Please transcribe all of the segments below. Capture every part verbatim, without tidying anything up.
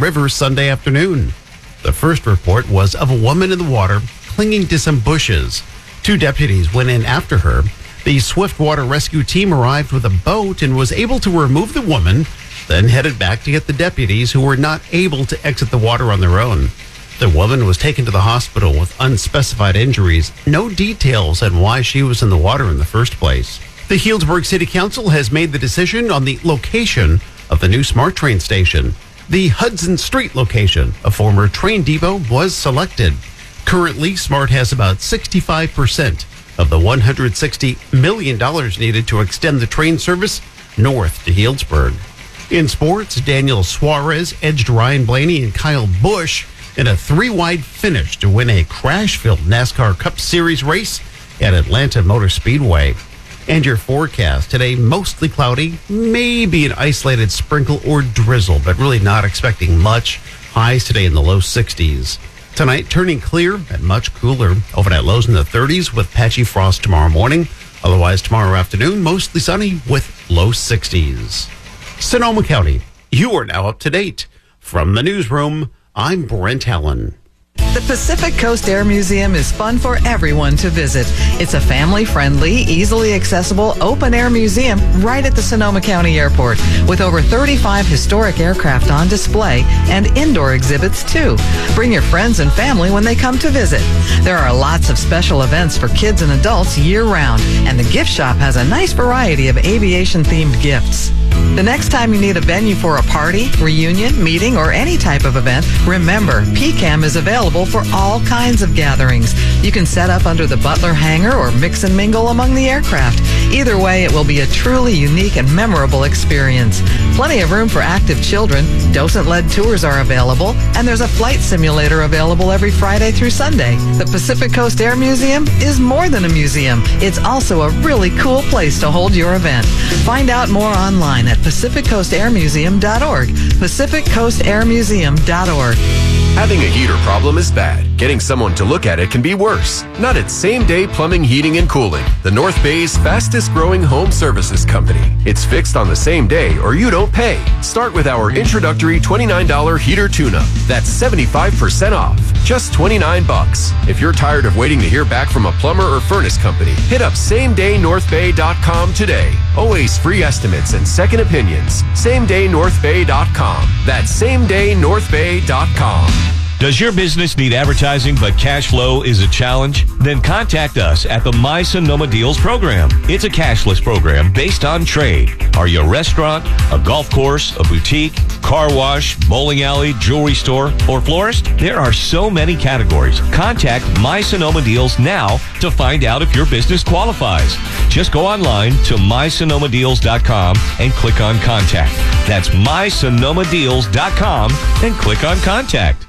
River Sunday afternoon. The first report was of a woman in the water clinging to some bushes. Two deputies went in after her. The Swiftwater rescue team arrived with a boat and was able to remove the woman, then headed back to get the deputies who were not able to exit the water on their own. The woman was taken to the hospital with unspecified injuries. No details on why she was in the water in the first place. The Healdsburg City Council has made the decision on the location of the new SMART train station. The Hudson Street location, a former train depot, was selected. Currently, SMART has about sixty-five percent of the one hundred sixty million dollars needed to extend the train service north to Healdsburg. In sports, Daniel Suarez edged Ryan Blaney and Kyle Busch in a three-wide finish to win a crash-filled NASCAR Cup Series race at Atlanta Motor Speedway. And your forecast today, mostly cloudy, maybe an isolated sprinkle or drizzle, but really not expecting much. Highs today in the low sixties. Tonight, turning clear and much cooler. Overnight lows in the thirties with patchy frost tomorrow morning. Otherwise, tomorrow afternoon, mostly sunny with low sixties. Sonoma County, you are now up to date. From the newsroom, I'm Brent Allen. The Pacific Coast Air Museum is fun for everyone to visit. It's a family-friendly, easily accessible, open-air museum right at the Sonoma County Airport with over thirty-five historic aircraft on display and indoor exhibits, too. Bring your friends and family when they come to visit. There are lots of special events for kids and adults year-round, and the gift shop has a nice variety of aviation-themed gifts. The next time you need a venue for a party, reunion, meeting, or any type of event, remember, P CAM is available for all kinds of gatherings. You can set up under the Butler hangar or mix and mingle among the aircraft. Either way, it will be a truly unique and memorable experience. Plenty of room for active children. Docent-led tours are available, and there's a flight simulator available every Friday through Sunday. The Pacific Coast Air Museum is more than a museum. It's also a really cool place to hold your event. Find out more online at pacific coast air museum dot org. pacific coast air museum dot org. Having a heater problem is bad. Getting someone to look at it can be worse. Not at Same Day Plumbing, Heating, and Cooling, the North Bay's fastest growing home services company. It's fixed on the same day or you don't pay. Start with our introductory twenty-nine dollars heater tune-up. That's seventy-five percent off. Just twenty-nine bucks. If you're tired of waiting to hear back from a plumber or furnace company, hit up same day north bay dot com today. Always free estimates and second opinions. same day north bay dot com. That's same day north bay dot com. Does your business need advertising but cash flow is a challenge? Then contact us at the My Sonoma Deals program. It's a cashless program based on trade. Are you a restaurant, a golf course, a boutique, car wash, bowling alley, jewelry store, or florist? There are so many categories. Contact My Sonoma Deals now to find out if your business qualifies. Just go online to my sonoma deals dot com and click on Contact. That's my sonoma deals dot com and click on Contact.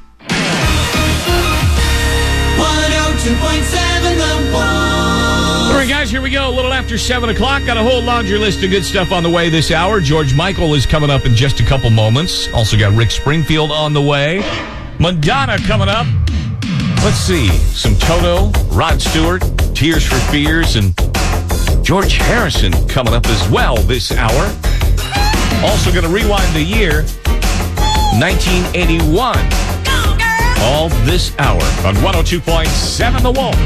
two point seven The Ball. All right, guys, here we go. A little after seven o'clock. Got a whole laundry list of good stuff on the way this hour. George Michael is coming up in just a couple moments. Also got Rick Springfield on the way. Madonna coming up. Let's see. Some Toto, Rod Stewart, Tears for Fears, and George Harrison coming up as well this hour. Also going to rewind the year, nineteen eighty-one. All this hour on one oh two point seven The Wolf.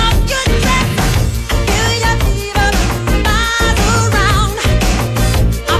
I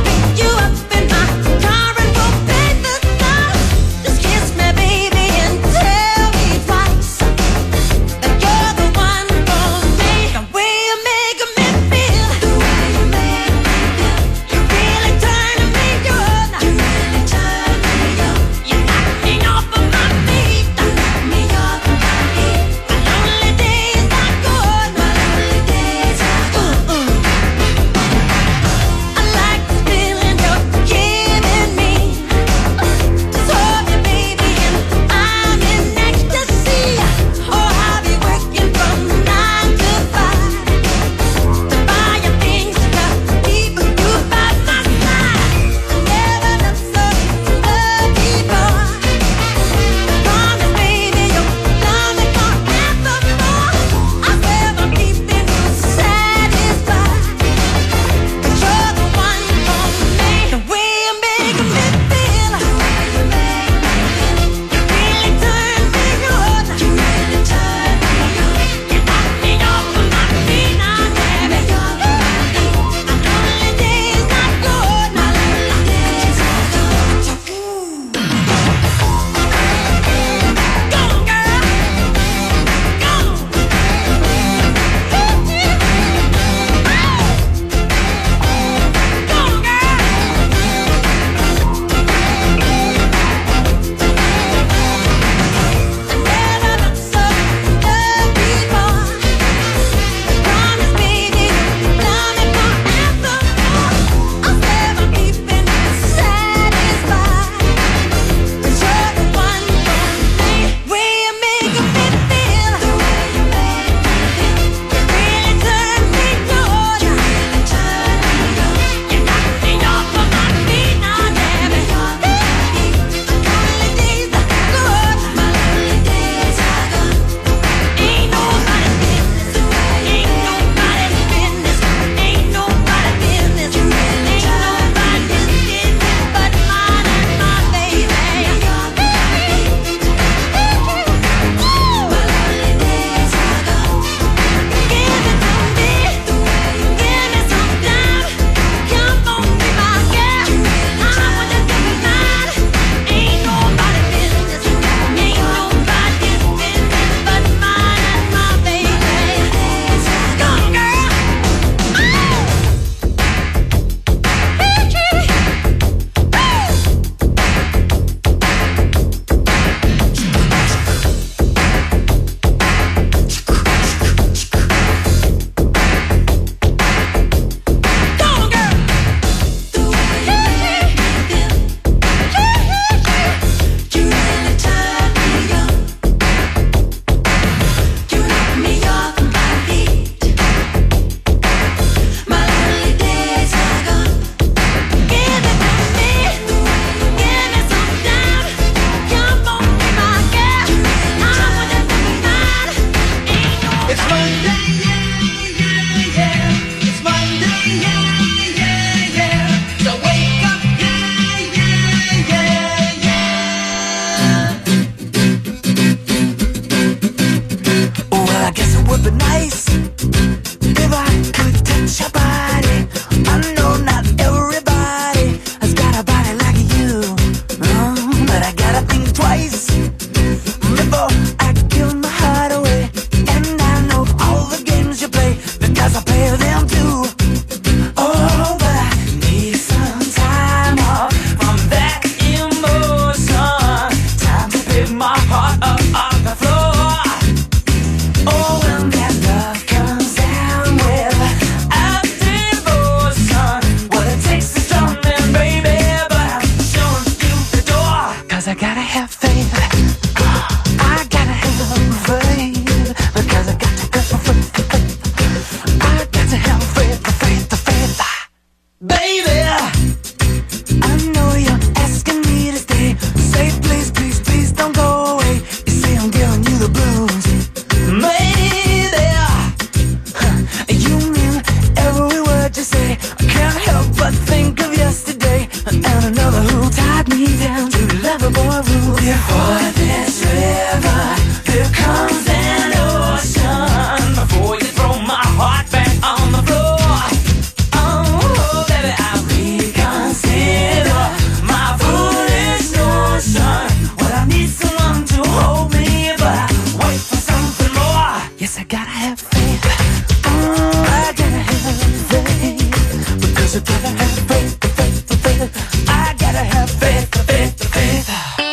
Before this river, there comes an ocean. Before you throw my heart back on the floor, oh, baby, I reconsider my foolish notion. Well, I need someone to hold me, but I wait for something more. Yes, I gotta have faith. Oh, I gotta have faith. Because I gotta have faith, faith, faith. I gotta have faith, faith, faith.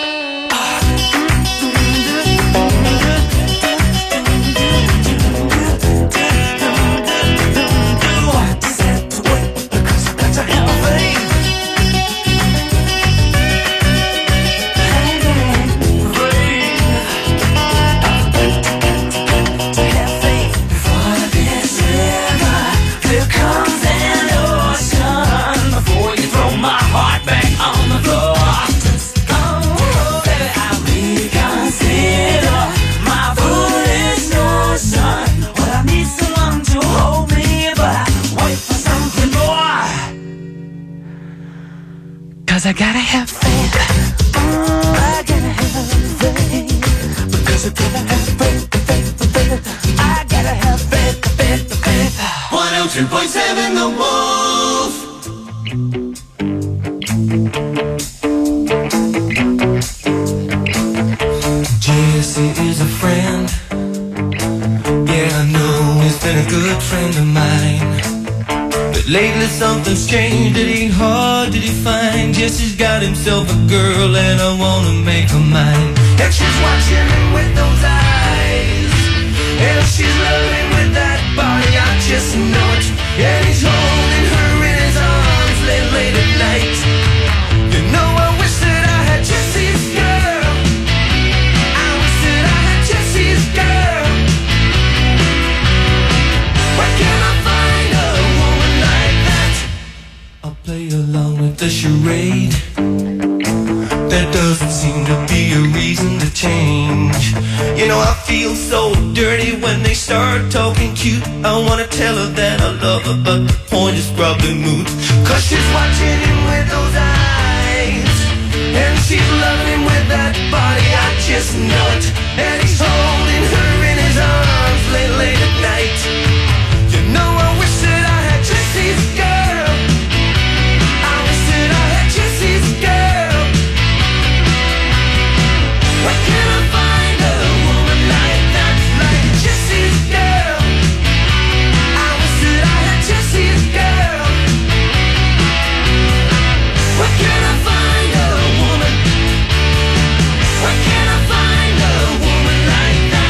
I gotta have faith. Oh, I gotta have faith. Because I gotta have faith, faith, faith. I gotta have faith, faith, faith. one oh two point seven The Wolf. Jesse is a friend. Yeah, I know he's been a good friend of mine. Lately something's changed, it ain't hard to define. Jesse's got himself a girl and I wanna make her mine. And she's watching him with those eyes, and she's loving with that body, I just know it. And he's holding her in his arms late, late at night. You know I wish that I had Jesse's girl. I wish that I had Jesse's girl. Where can I find a woman like that? I'll play along with the charade. There doesn't seem to be a reason to change. You know I feel so dirty when they start talking cute. I wanna tell her that I love her, but the point is probably moot. Cause she's watching him with those eyes, and she's loving him with that body, I just know it. And he's holding her in his arms late, late at night. You know I wish that I had Jesse's girl. I wish that I had Jesse's girl. Where can I find a woman like that, like Jesse's girl? I wish that I had Jesse's girl. Where can I find a woman? Where can I find a woman like that?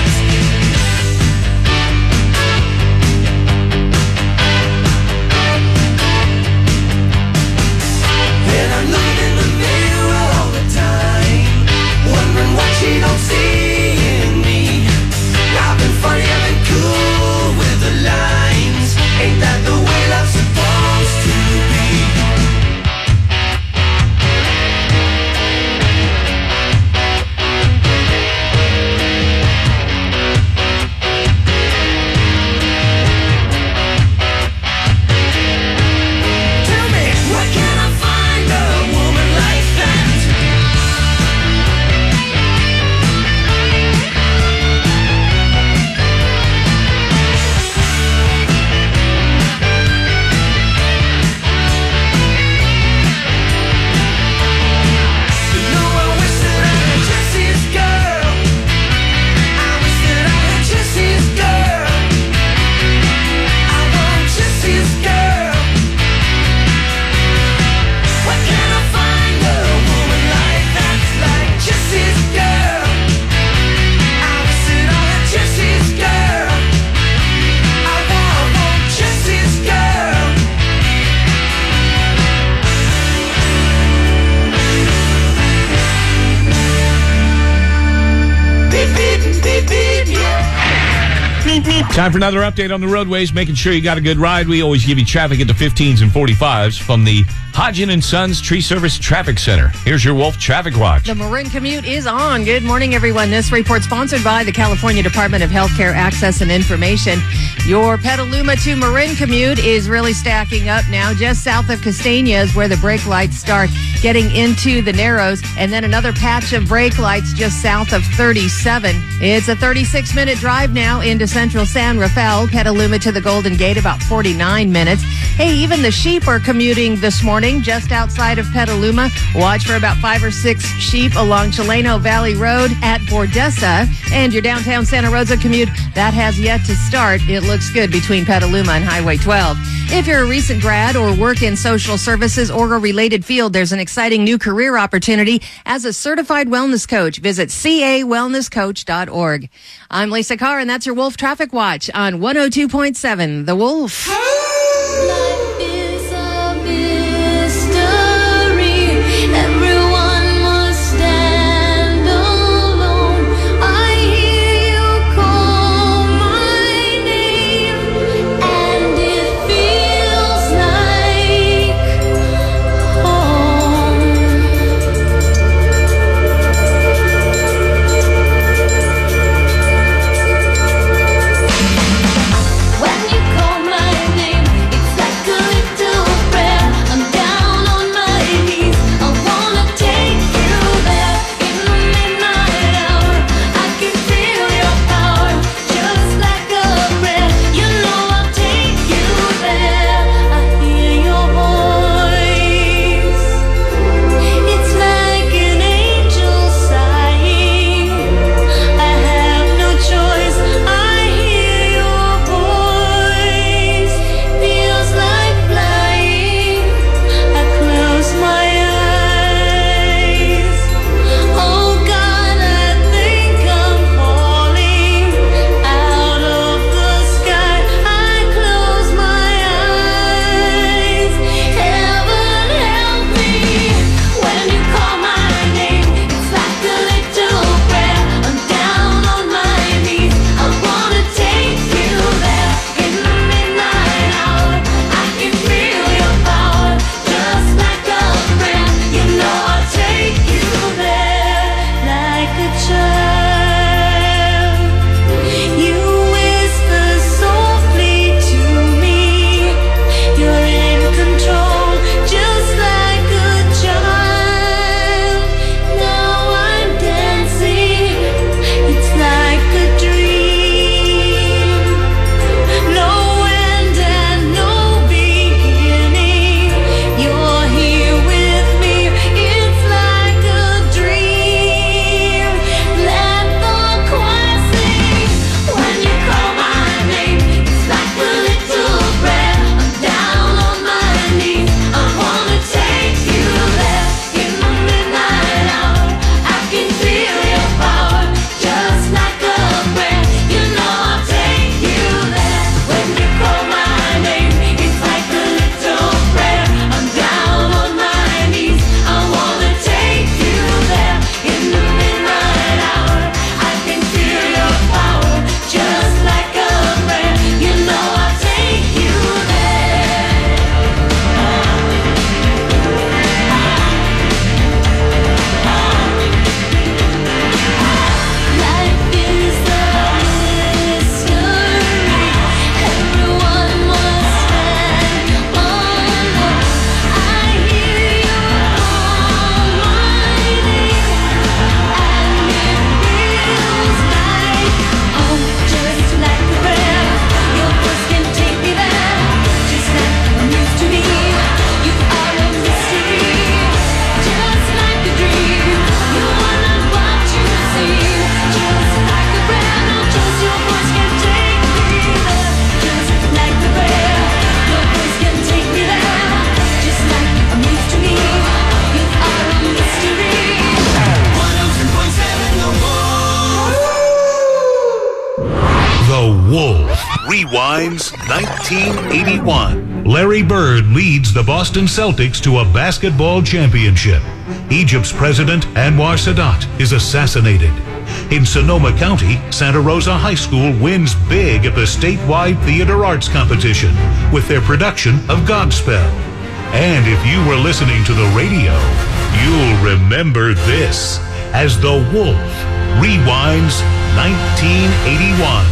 And I'm looking in the mirror all the time, wondering what she don't see in me. I've been funny, I've been cool with the lines. Ain't that the way love's supposed to be? Tell me, where can I find a woman like that? You know I wish that I had Jesse's girl. I wish that I had Jesse's girl. I want Jesse's girl. Where can I find a woman like that, like Jesse's girl? I wish that I had Jesse's girl. I want, I want Jesse's girl. Beep, beep, beep, beep, yeah. Time for another update on the roadways, making sure you got a good ride. We always give you traffic at the fifteens and forty-fives from the Hodgin and Sons Tree Service Traffic Center. Here's your Wolf Traffic Watch. The Marin commute is on. Good morning, everyone. This report sponsored by the California Department of Healthcare Access and Information. Your Petaluma to Marin commute is really stacking up now. Just south of Castañas, where the brake lights start getting into the Narrows, and then another patch of brake lights just south of thirty-seven. It's a thirty-six minute drive now into central San Rafael. Petaluma to the Golden Gate, about forty-nine minutes. Hey, even the sheep are commuting this morning just outside of Petaluma. Watch for about five or six sheep along Chileno Valley Road at Bordessa. And your downtown Santa Rosa commute, that has yet to start. It looks good between Petaluma and Highway twelve. If you're a recent grad or work in social services or a related field, there's an exciting new career opportunity as a certified wellness coach. Visit c a wellness coach dot org. I'm Lisa Carr, and that's your Wolf Traffic Watch on one oh two point seven The Wolf. Life is a mystery. Everyone must stand alone. I hear you call my name, and it feels like home. When you call my name, it's like a little prayer. I'm down on my knees. I wanna take you there in the midnight hour. I can feel your power, just like a prayer. You know I'll take you there. I hear your voice. It's like an angel sighing. I have no choice. I hear your voice. Feels like flying. I close my eyes. Oh God, I think I'm falling out of the sky. I close my eyes. Heaven help me. When you call my name, it's like a little prayer. I'm down on my knees. I wanna take you there in the midnight hour. I can feel your power, just like a prayer. You know I'll take you there like a child. You whisper softly to me. You're in control, just like a child. Now I'm dancing. It's like a dream. No end and no beginning. You're here with me. It's like a dream. Let the choir sing. When you call my name, it's like a little prayer. I'm down on my knees. I wanna take you there in the midnight hour. I can feel your power, just like a prayer. You know I'll take you there. When you call my name, it's like a little prayer. I'm down on my knees. I wanna take you there in the midnight hour. I can feel your power, just like a prayer. You know I'll take you there. Life is a mystery. Everyone must stand alone. I hear you call my name, and it feels like home, just like a prayer. Your voice can take me there, just like I'm used to be. You are a mystery, just like a dream. You are not what you see, just like a prayer. No, just your voice can take me there, just like a prayer. Your voice can take me there, just like I'm used to be. You are a mystery. one oh two point seven The Wolf. The Wolf rewinds nineteen eighty-one. Larry Bird leads the Boston Celtics to a basketball championship. Egypt's president, Anwar Sadat, is assassinated. In Sonoma County, Santa Rosa High School wins big at the statewide theater arts competition with their production of Godspell. And if you were listening to the radio, you'll remember this as The Wolf rewinds nineteen eighty-one.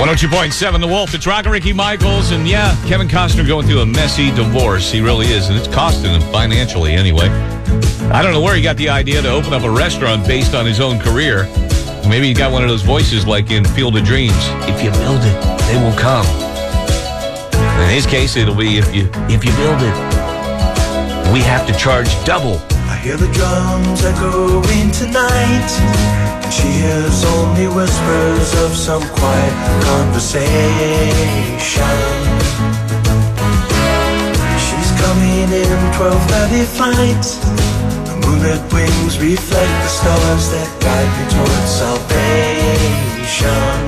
one oh two point seven The Wolf. It's Rock and Ricky Michaels. And yeah, Kevin Costner going through a messy divorce. He really is. And it's costing him financially anyway. I don't know where he got the idea to open up a restaurant based on his own career. Maybe he got one of those voices like in Field of Dreams. If you build it, they will come. In his case, it'll be if you if you build it, we have to charge double. I hear the drums echoing tonight. She hears only whispers of some quiet conversation. She's coming in twelve thirty flight. The moonlit wings reflect the stars that guide me towards salvation.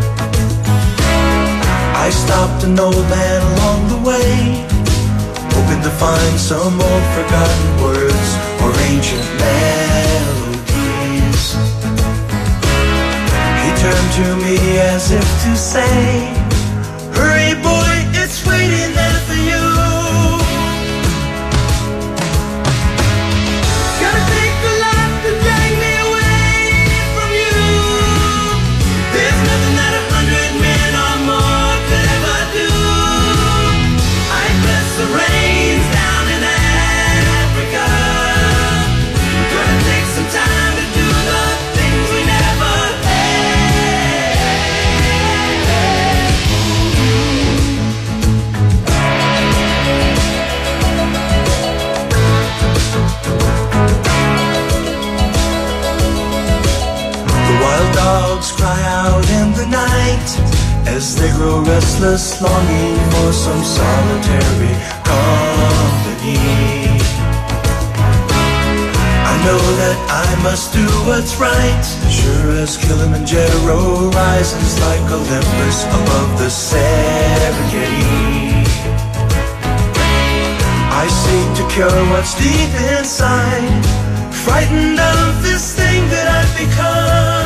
I stopped an old man along the way, hoping to find some old forgotten words or ancient melodies. He turned to me as if to say, hurry boy, it's waiting there for you. Gotta take a lot to drag me away from you. There's nothing that a hundred men or more could ever do. I press the reins down in Africa. Gonna take some time to do the things we never The wild dogs cry out in the night as they grow restless, longing for some solitary company. I know that I must do what's right, sure as Kilimanjaro rises like Olympus above the Serengeti. I seek to cure what's deep inside, frightened of this thing that I've become.